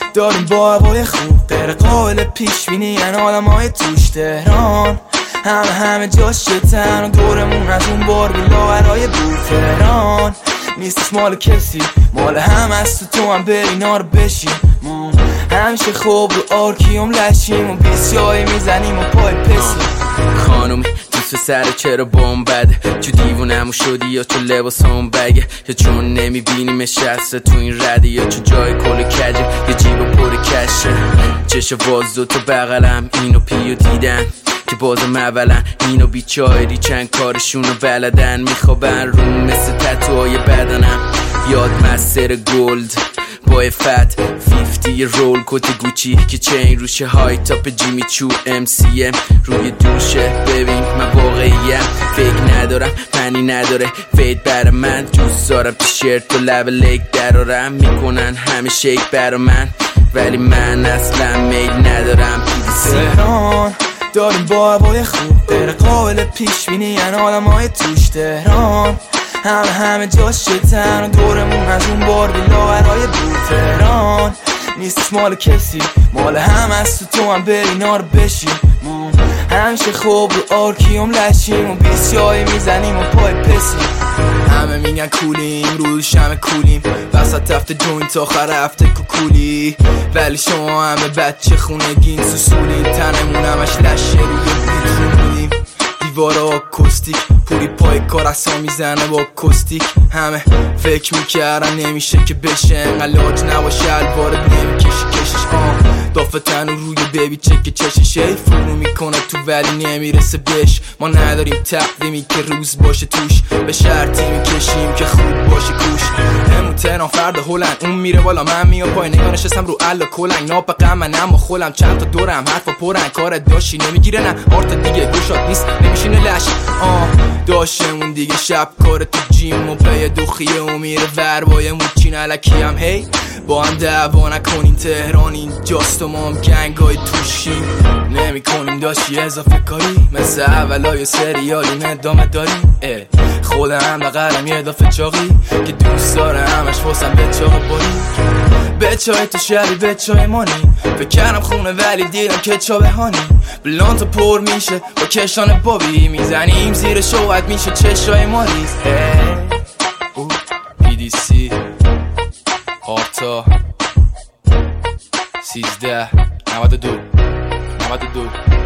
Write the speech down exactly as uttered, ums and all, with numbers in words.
داریم با هوای خوب غیر قابل پیش بینی ان آدم های توش تهران همه همه جاش شتن و دورمون از اون بار لاغرای بود تهران نیستش مال کسی مال هم است و تو هم بری نار بشیم همیشه خوب رو آرکیوم لشیم و بیسیایی میزنیم و پای پسیم خانومی دوست سر چرا بام بده چو دیوونمو شدی یا چو لباس هم بگه یا چون نمیبینی شسته تو این رده یا چو جای کل کجه یا جیب پر کشه چش وازو تو بغلم اینو پیو دیدن که بازم اولا اینو بیچاری چند کارشونو بلدن میخوابن روم مثل تتوهای بدنم یاد مستر گلد با افت فیفتی رول کت گوچی که چین روشه های تاپ جیمی چو ام سی ام روی دوشه ببین من واقعیم فکر ندارم پنی نداره فید بر من دوست دارم تیشرت و لب لیک درارم میکنن همه شیک برا من ولی من اصلا میل ندارم پی دی سی تهران داریم با هوای خوب غیر قابل پیش بینی ان آدم های توش تهران همه همه جاش شتن و دورمون از اون بار لاغرای بود تهران نیستش مال کسی مال هم است و تو هم بری نار بشیم همیشه خوب رو آرکیوم لشیم و بیسیایی میزنیم و پای پسیم همه میگن کولیم روش همه کولیم وسط هفته جوینت آخر هفته کوکولی ولی شما همه بچه خونگین سوسولیم تنمون همش لشه روی بیتونیم دیوارا آکوستیک پوری پای کار اصلا میزنه با کستیک همه فکر میکردن نمیشه که بشه انقلاج نباشه الوارد نمیکشی کشش آن دافتن و روی بیبی چک چششه فرو میکنه تو ولی نمیرسه بهش ما نداریم تقدیمی که روز باشه توش به شرطی میکشیم که خوب باشه کوش همون تهران فرد هلند اون میره بالا من میام پای نگاه نشستم رو الا کلنگ ناپقم من اما خولم چند تا دورم حرفا پرن کارت داشتی نمیگیره نه آرت دیگه گوشات نیست نمیشینه لش آه داشتمون دیگه شب کار تو جیم و پی دوخیه و میره ور بای موچین علکی هم هی با هم دعوا نکنیم تهران این جاست و ما هم گنگای توشیم نمی کنیم داشتی اضافه کاری مثل اولای سریالیم ادامه داریم خودم بقرم یه دافه چاقی که دوست داره همش فاسم به چاق باری به چای تو شبی به چای مانی فکر کردم خونه ولی دیدم که چا بهانی بلانتو پر میشه با کشان بابی میزنیم زیر شوهد میشه چشای ماریز پی دی سی آرتا سیزده نود و دو نود و دو